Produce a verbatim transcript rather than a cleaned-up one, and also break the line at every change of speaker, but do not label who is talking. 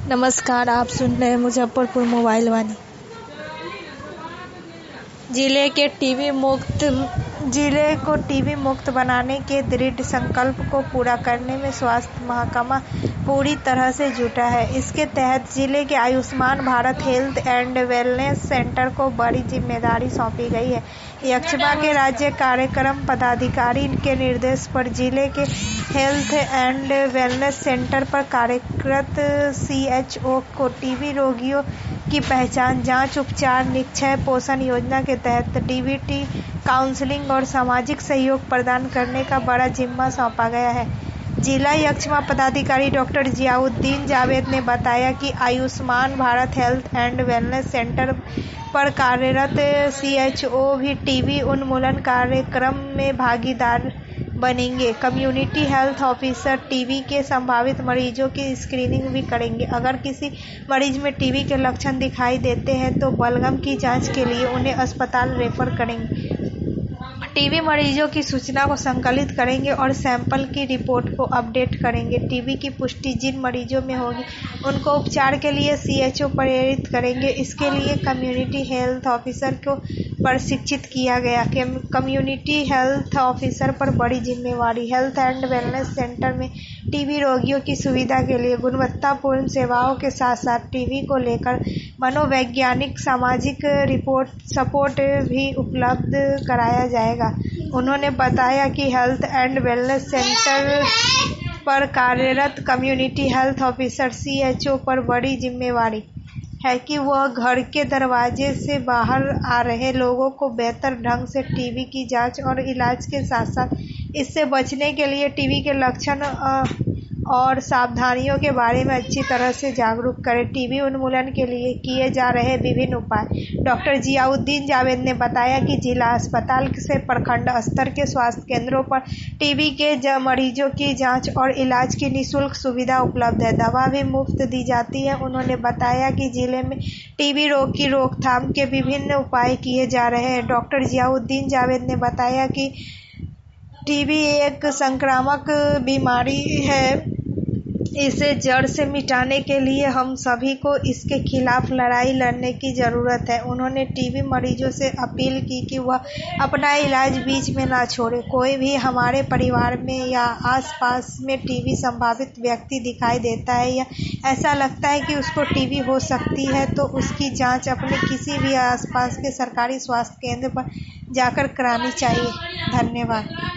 नमस्कार, आप सुन रहे हैं मुजफ्फरपुर मोबाइल वाणी। जिले के टीबी मुक्त जिले को टीबी मुक्त बनाने के दृढ़ संकल्प को पूरा करने में स्वास्थ्य महकमा पूरी तरह से जुटा है। इसके तहत जिले के Ayushman Bharat health and wellness centre को बड़ी जिम्मेदारी सौंपी गई है। यक्षमा के राज्य कार्यक्रम पदाधिकारी के निर्देश पर जिले के हेल्थ एंड वेलनेस सेंटर पर कार्यरत सीएचओ को टीबी रोगियों की पहचान, जांच, उपचार, निक्षय पोषण योजना के तहत डीबीटी काउंसलिंग और सामाजिक सहयोग प्रदान करने का बड़ा जिम्मा सौंपा गया है। जिला यक्षमा पदाधिकारी डॉक्टर जियाउद्दीन जावेद ने बताया कि Ayushman Bharat health and wellness centre पर कार्यरत सीएचओ भी टीबी उन्मूलन कार्यक्रम में भागीदार बनेंगे। कम्युनिटी हेल्थ ऑफिसर टीबी के संभावित मरीजों की स्क्रीनिंग भी करेंगे। अगर किसी मरीज में टीबी के लक्षण दिखाई देते हैं तो बलगम की जांच के लिए उन्हें अस्पताल रेफर करेंगे। टीबी मरीजों की सूचना को संकलित करेंगे और सैंपल की रिपोर्ट को अपडेट करेंगे। टीबी की पुष्टि जिन मरीजों में होगी उनको उपचार के लिए सीएचओ प्रेरित करेंगे। इसके लिए कम्युनिटी हेल्थ ऑफिसर को प्रशिक्षित किया गया। कम्युनिटी हेल्थ ऑफिसर पर बड़ी जिम्मेवारी। हेल्थ एंड वेलनेस सेंटर में टीबी रोगियों की सुविधा के लिए गुणवत्तापूर्ण सेवाओं के साथ साथ टीबी को लेकर मनोवैज्ञानिक सामाजिक रिपोर्ट सपोर्ट भी उपलब्ध कराया जाएगा। उन्होंने बताया कि हेल्थ एंड वेलनेस सेंटर पर कार्यरत कम्युनिटी हेल्थ ऑफिसर सीएचओ पर बड़ी जिम्मेवारी है कि वह घर के दरवाजे से बाहर आ रहे लोगों को बेहतर ढंग से टीबी की जांच और इलाज के साथ साथ इससे बचने के लिए टीबी के लक्षण और सावधानियों के बारे में अच्छी तरह से जागरूक करें। टीबी उन्मूलन के लिए किए जा रहे विभिन्न उपाय। डॉक्टर जियाउद्दीन जावेद ने बताया कि जिला अस्पताल से प्रखंड स्तर के स्वास्थ्य केंद्रों पर टीबी के मरीजों की जांच और इलाज की निःशुल्क सुविधा उपलब्ध है। दवा भी मुफ्त दी जाती है। उन्होंने बताया कि जिले में टीबी रोग की रोकथाम के विभिन्न उपाय किए जा रहे हैं। डॉक्टर जियाउद्दीन जावेद ने बताया कि टीबी एक संक्रामक बीमारी है। इसे जड़ से मिटाने के लिए हम सभी को इसके खिलाफ लड़ाई लड़ने की ज़रूरत है। उन्होंने टीबी मरीजों से अपील की कि वह अपना इलाज बीच में ना छोड़े। कोई भी हमारे परिवार में या आसपास में टीबी संभावित व्यक्ति दिखाई देता है या ऐसा लगता है कि उसको टीबी हो सकती है तो उसकी जांच अपने किसी भी आसपास के सरकारी स्वास्थ्य केंद्र पर जाकर करानी चाहिए। धन्यवाद।